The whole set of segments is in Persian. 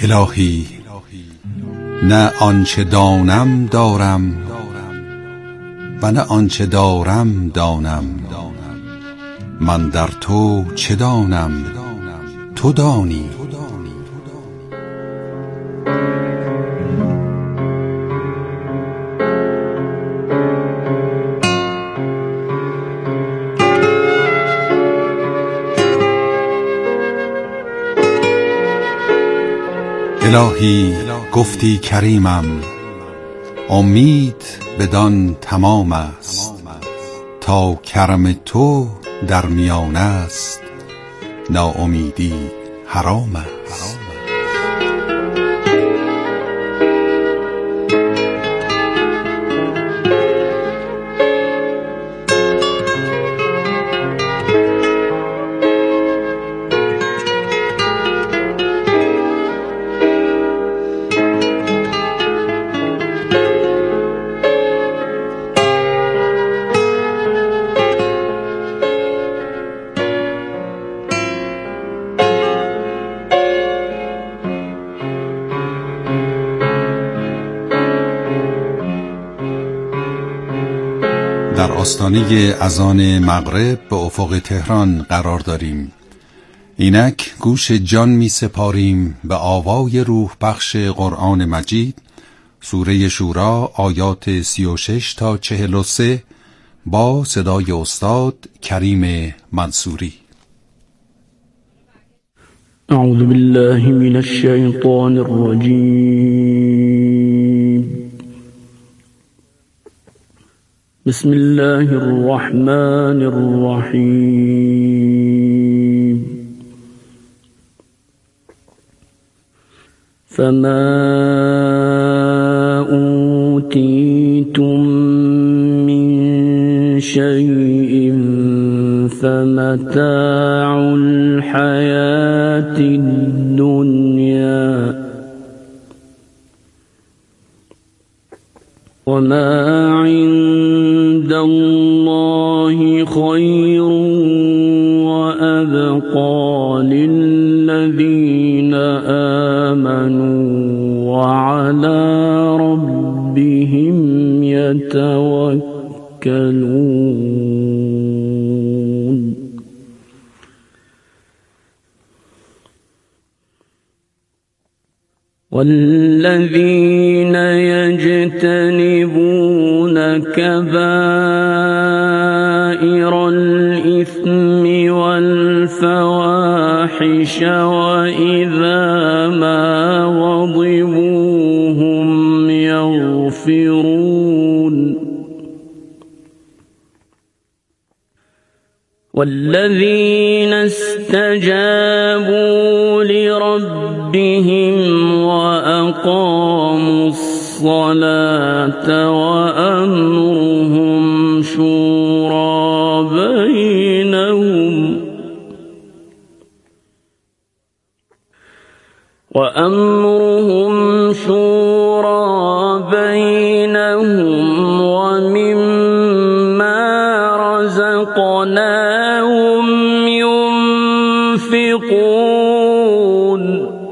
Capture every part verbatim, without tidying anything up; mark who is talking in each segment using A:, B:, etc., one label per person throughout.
A: الهی نه آنچه دانم دارم و نه آنچه دارم دانم، من در تو چه دانم تو دانی. الهی گفتی کریمم، امید بدان تمام است، تا کرم تو در میان است، ناامیدی حرام است. در آستانه اذان مغرب به افق تهران قرار داریم. اینک گوش جان می سپاریم به آوای روح بخش قرآن مجید، سوره شورا آیات سی و شش تا چهل و سه با صدای استاد کریم منصوری.
B: اعوذ بالله من الشیطان الرجیم. بسم الله الرحمن الرحیم. فما اوتیتم من شیء فمتاع الحیاة الدنیا وما عند الله خير وأبقى للذين آمنوا وعلى ربهم يتوكلون. والذين يجتنبون كبائر الإثم والفواحش وإذا ما غضبوا هم يغفرون. والذين استجابوا لربهم وأقاموا الصلاة وأمرهم شورى بينهم وأمرهم شورى بينهم ومما رزقناهم ينفقون.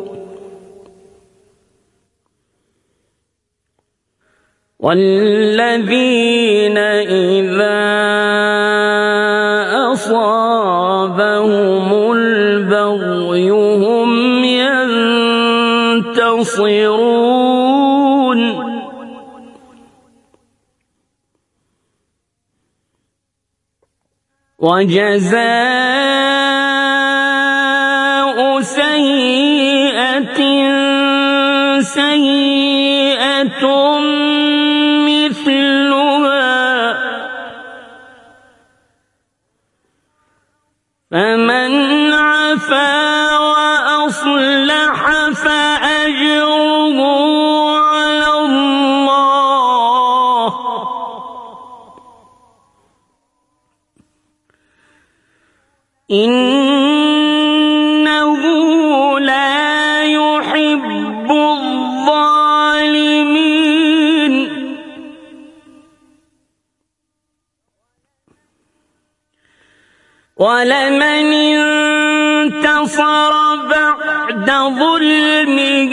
B: والذين إذا أصابهم البغي هم ينتصرون. وجزاء سيئة سيئة مثلها فمن عفا وأصلح فأجره على الله إنه لا يحب الظالمين. ولمن انتصر بعد بعد ظلمه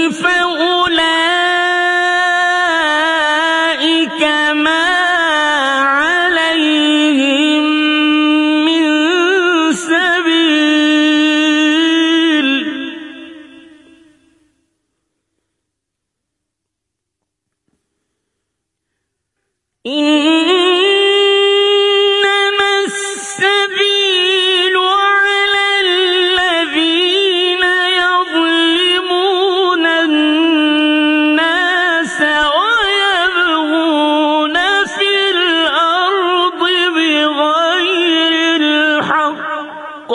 B: فأولئك ما عليهم من سبيل إنما السبيل على الذين يظلمون الناس ويبغون في الأرض بغير الحق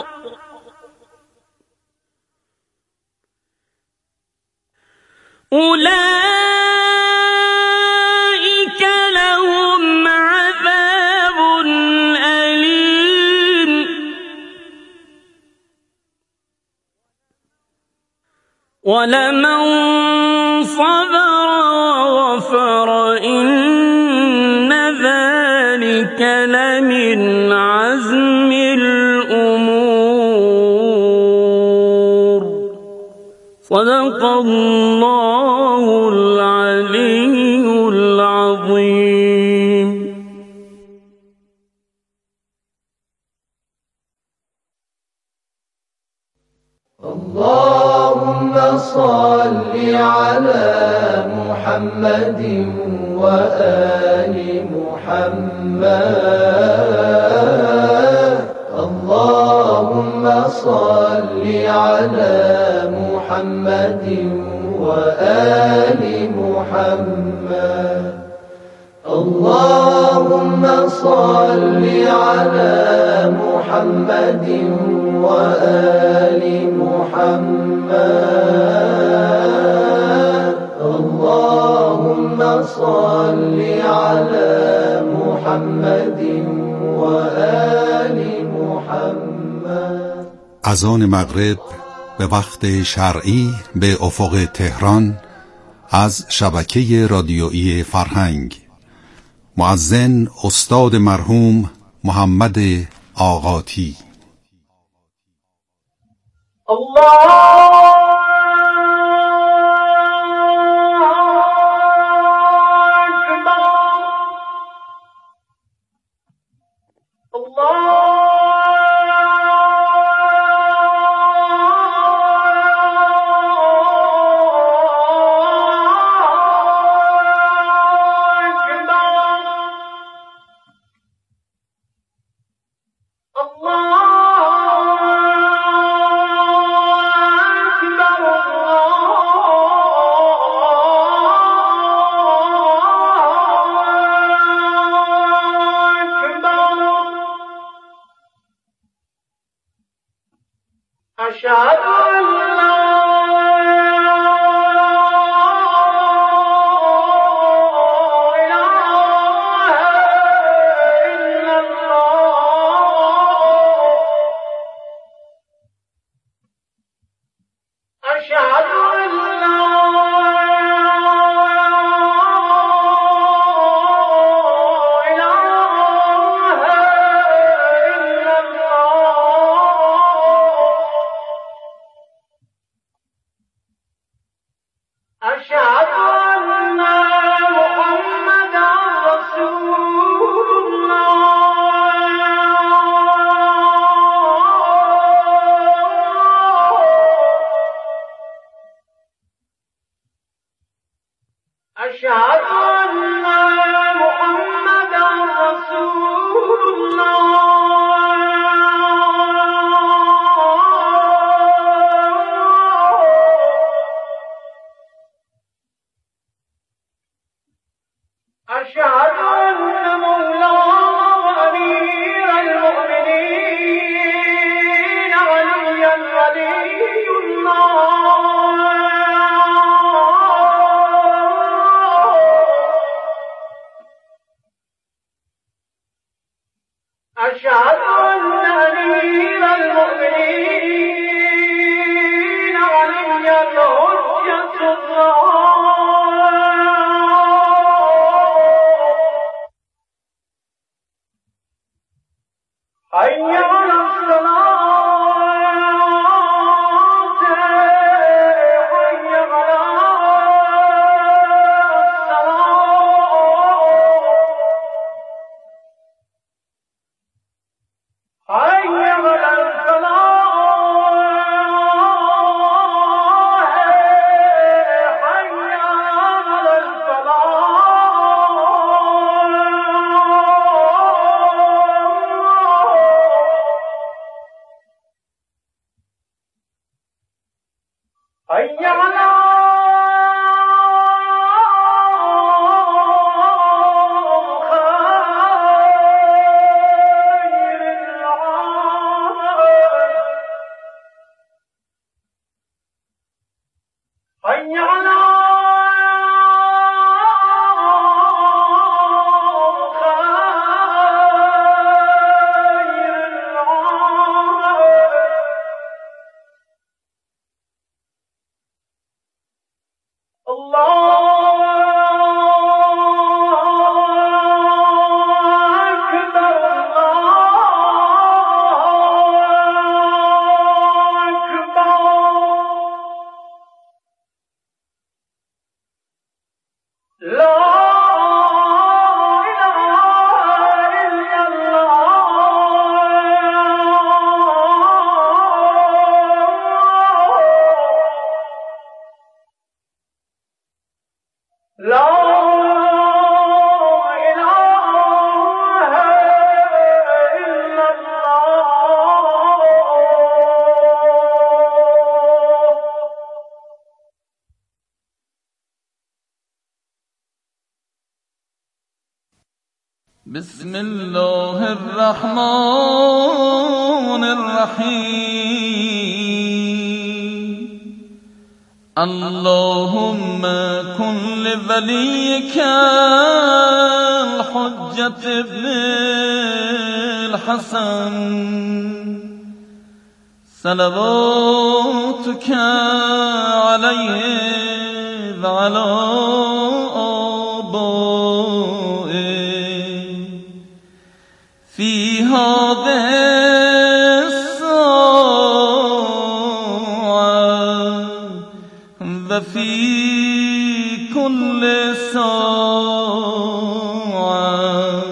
B: أولئك لهم عذاب أليم ولمن صبر وغفر إن ذلك لمن عزم الأمور صدق الله العلي العظيم.
C: اللهم صل على محمد وآل محمد. اللهم صل على محمد وآل محمد. اللهم صل على محمد وآل محمد. اللهم صل على محمد وآل محمد.
A: اذان مغرب به وقت شرعی به افق تهران از شبکه رادیویی فرهنگ. مؤذن استاد مرحوم محمد آقاتی.
C: الله أشهد أن لا إله إلا الله. أشهد أن لا أشهد أن محمدا رسول الله. أشهد أن محمدا رسول الله. أشهد أن مولانا وأمير المؤمنين عليا ولي الله. أشهد أن أمير المؤمنين عليا حجة الله.
D: بسم الله الرحمن الرحیم اللهم كن لوليك الحجة ابن الحسن صلواتك عليه وعلى في هذه الساعة وفي كل ساعة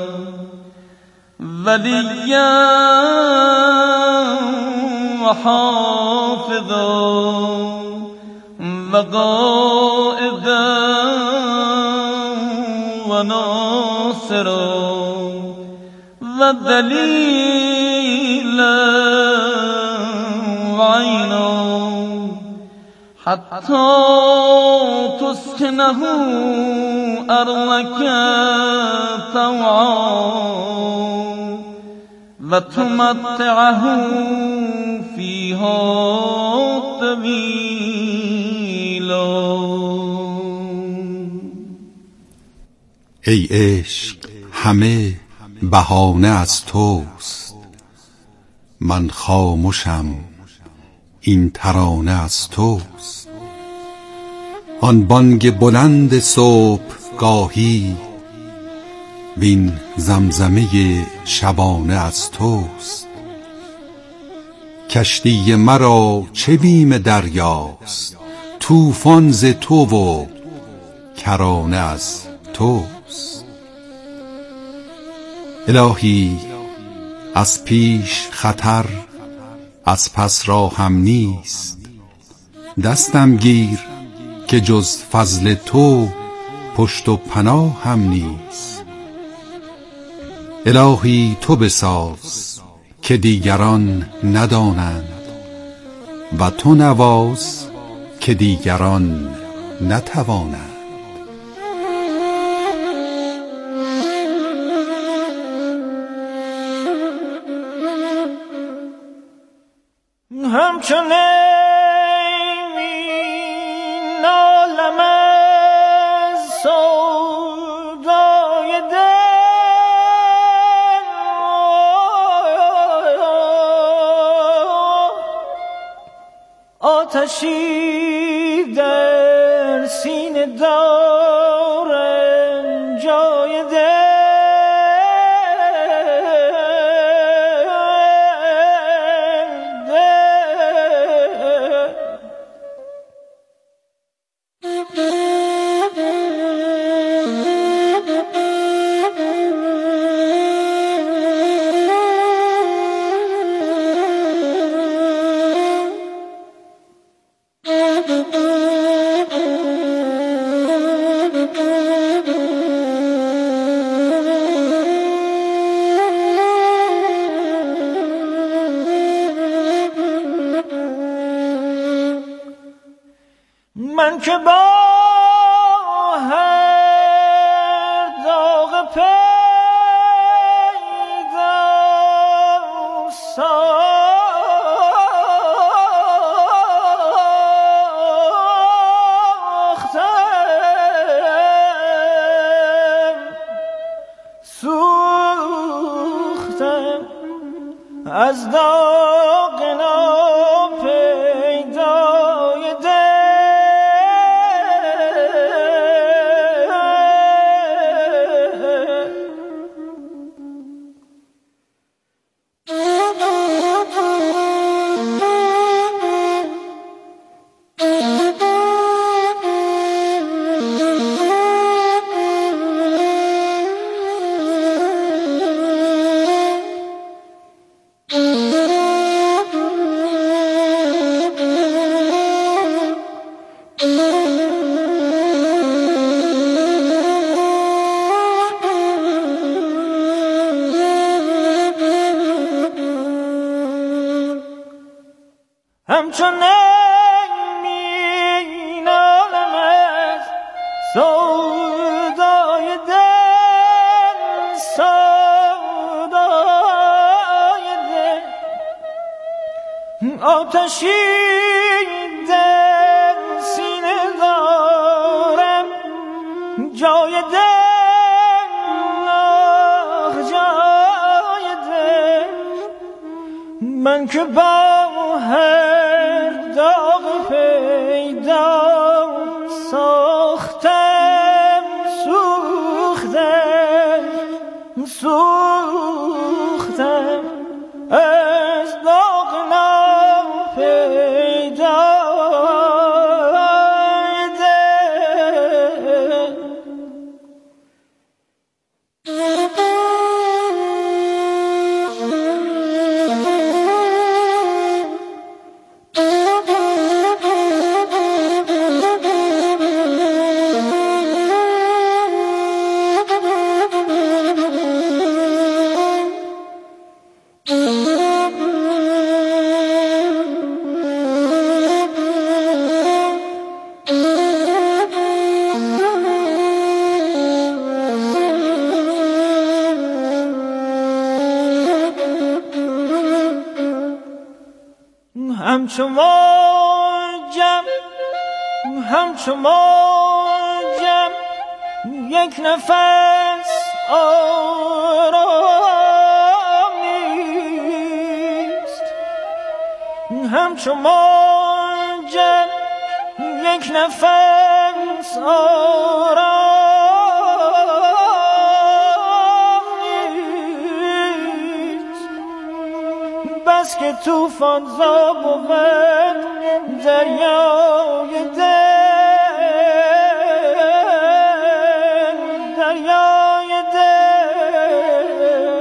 D: وليا وحافظا وقائدا وناصرا ودليلا وعينا حتى تسكنه أرضك طوعا وتمتعه فيها طويلا.
A: ای عشق همه بهانه از توست، من خاموشم این ترانه از توست. آن بانگ بلند صبح گاهی وین زمزمه شبانه از توست. کشتی مرا چه بیم دریاست، طوفان ز تو و کرانه از توست. الهی از پیش خطر از پس راهم نیست، دستم گیر که جز فضل تو پشت و پناه هم نیست. الهی تو بساز که دیگران ندانند و تو نواز که دیگران نتوانند.
C: همچون نیمی نالم از سودای دل، آتشی در سینه دارم جای دل. همچون نمی نالم از سودای دل سودای دل آتشی در سینه دارم جای دل آه جای دل من که با هر داغ پیدا ساختم سوختم سوختم از داغ ناپیدا همچو موجم همچو موجم یک نفس آرام نیست همچو موجم یک نفس آرام نیست بس که طوفان زا بود دریای دل دریای دل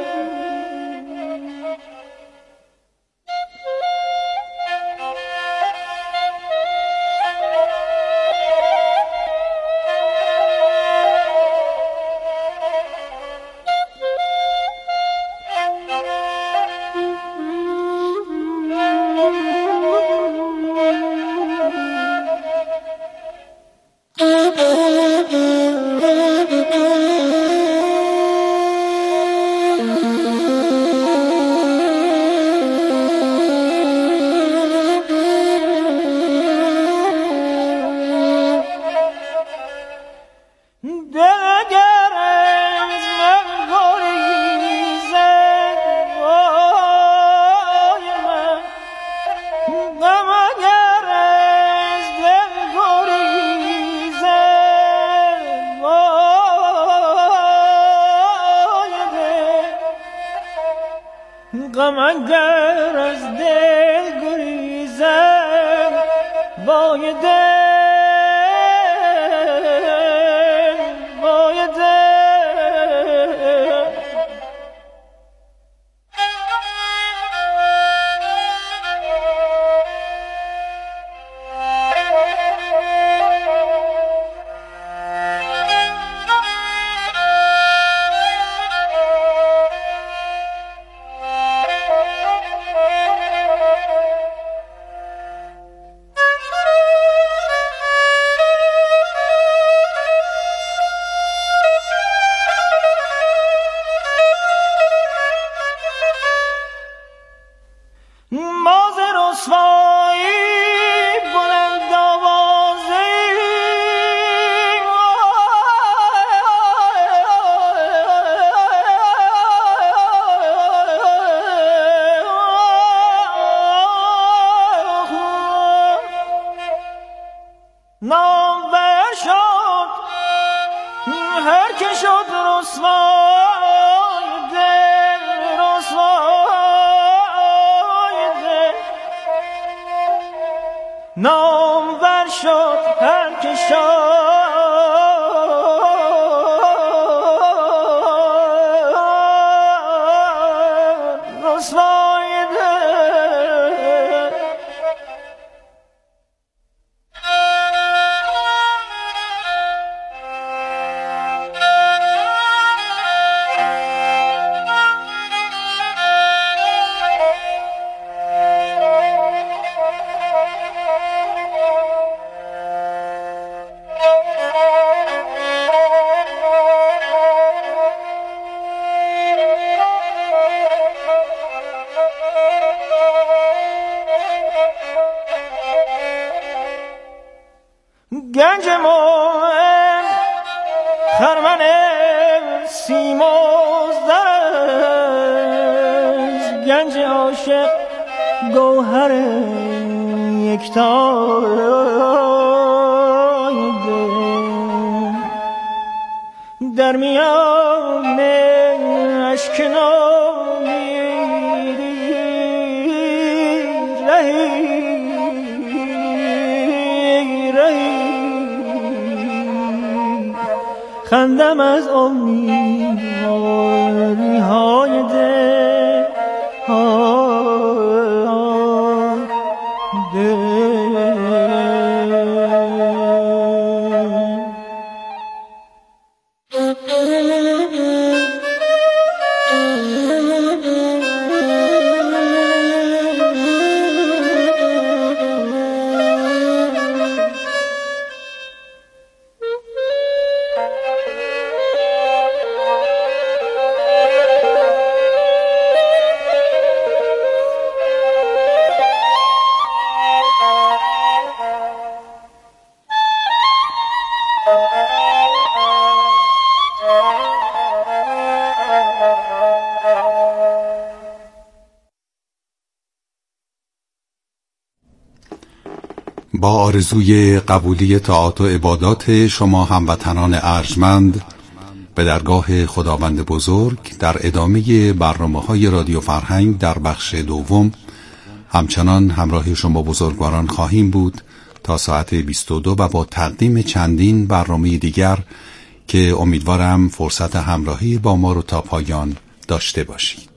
C: غم اگر از دل گریزم وای دل وای دل نامور شد هر که شد رسوای دل رسوای دل نامور شد هر که شد رسوای دل سیمرغ است گنج عاشق گوهر یکتای دل در میان اشک نامیدی رهی رهی خندم از امیدواری های دل دل
A: با آرزوی قبولی طاعات و عبادات شما هموطنان ارجمند به درگاه خداوند بزرگ در ادامه برنامه‌های رادیو فرهنگ در بخش دوم همچنان همراه شما بزرگواران خواهیم بود تا ساعت بیست و دو و با تقدیم چندین برنامه دیگر که امیدوارم فرصت همراهی با ما رو تا پایان داشته باشید.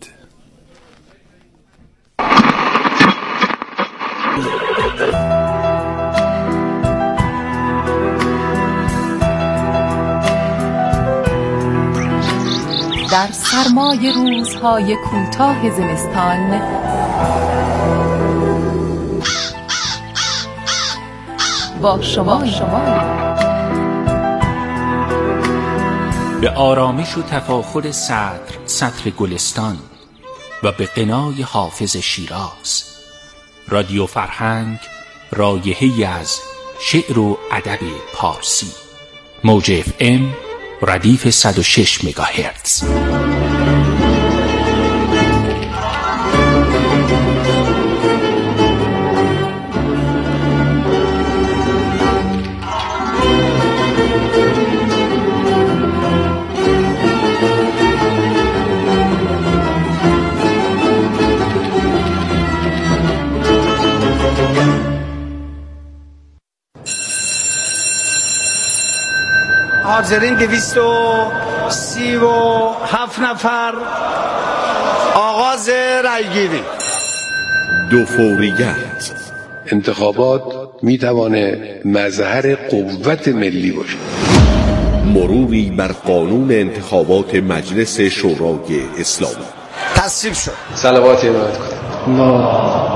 E: در سرمای روزهای کوتاه زمستان با شما شما
F: به آرامش و تفاخر صدر سطر گلستان و به غنای حافظ شیراز رادیو فرهنگ رایحه‌ای از شعر و ادب پارسی موج اف ام ردیف صد و شش مگاهرتز.
G: حاضرین دویست و سی و هفت نفر. آغاز رأیگیری.
H: دو فوریت. انتخابات میتوانه مظهر قوت ملی باشه. مروری بر قانون انتخابات مجلس شورای اسلامی.
G: تصویب شد.
I: صلواتی ارائه کنید.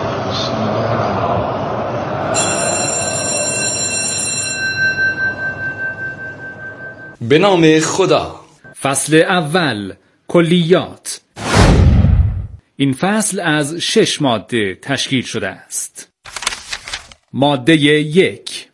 J: به نام خدا. فصل اول، کلیات. این فصل از شش ماده تشکیل شده است. ماده یک،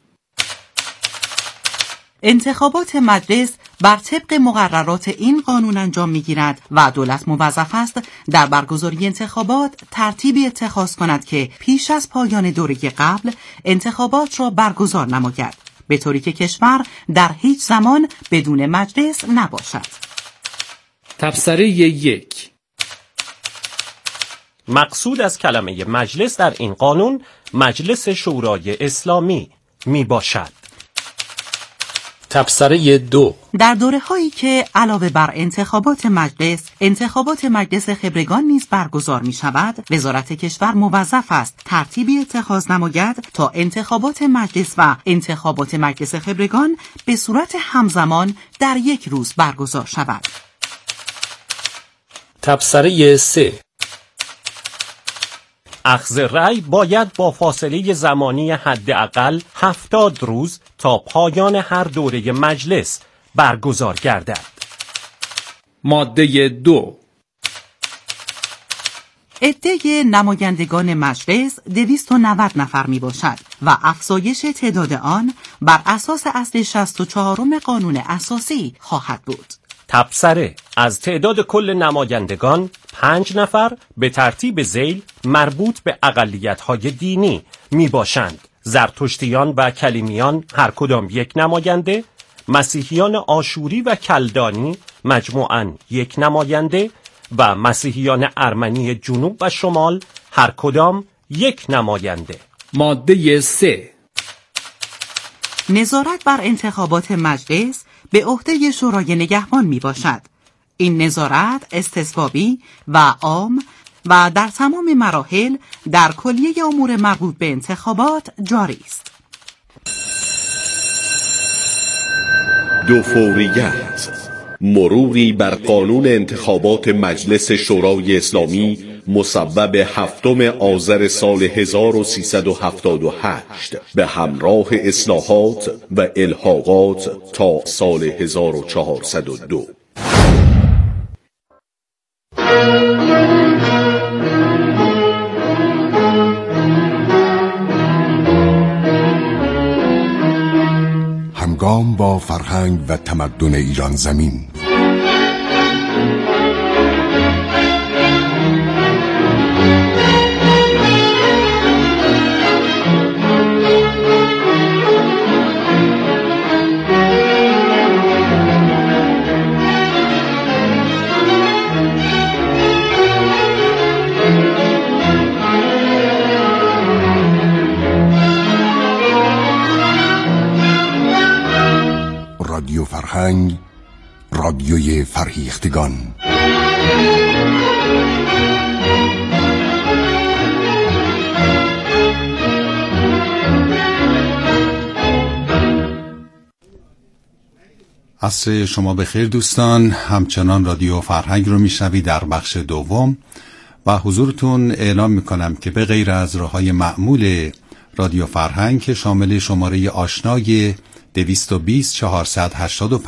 K: انتخابات مجلس بر طبق مقررات این قانون انجام می‌گیرد و دولت موظف است در برگزاری انتخابات ترتیبی اتخاذ کند که پیش از پایان دوره قبل انتخابات را برگزار نماید، به طوری که کشور در هیچ زمان بدون مجلس نباشد.
J: تبصره یک،
L: مقصود از کلمه مجلس در این قانون مجلس شورای اسلامی می باشد.
J: تبصره دو،
K: در دوره هایی که علاوه بر انتخابات مجلس انتخابات مجلس خبرگان نیز برگزار می شود، وزارت کشور موظف است ترتیبی اتخاذ نماید تا انتخابات مجلس و انتخابات مجلس خبرگان به صورت همزمان در یک روز برگزار شود.
J: تبصره سه،
L: اخذ رأی باید با فاصله زمانی حداقل هفتاد روز تا پایان هر دوره مجلس برگزار گردد.
J: ماده دو،
K: عده نمایندگان مجلس دویست و نود نفر می باشد و افزایش تعداد آن بر اساس اصل شصت و چهارم قانون اساسی خواهد بود.
L: تبصره: از تعداد کل نمایندگان پنج نفر به ترتیب ذیل مربوط به اقلیت‌های دینی می باشند: زرتشتیان و کلیمیان هر کدام یک نماینده، مسیحیان آشوری و کلدانی مجموعاً یک نماینده و مسیحیان ارمنی جنوب و شمال هر کدام یک نماینده.
J: ماده سه.
K: نظارت بر انتخابات مجلس به عهده شورای نگهبان می باشد. این نظارت استثبابی و عام و در تمام مراحل در کلیه امور مربوط به انتخابات جاری است.
H: دو فوریت: مروری بر قانون انتخابات مجلس شورای اسلامی مصوب هفتم آذر سال هزار و سیصد و هفتاد و هشت به همراه اصلاحات و الحاقات تا سال هزار و چهارصد و دو.
M: همگام با فرهنگ و تمدن ایران زمین. رادیو فرهنگ، رادیوی فرهیختگان.
A: عصر شما بخیر دوستان، همچنان رادیو فرهنگ رو میشنوید در بخش دوم و حضورتون اعلام میکنم که به غیر از راه‌های معمول رادیو فرهنگ که شامل شماره آشنای دویست و بیست چهارصد و هشتاد و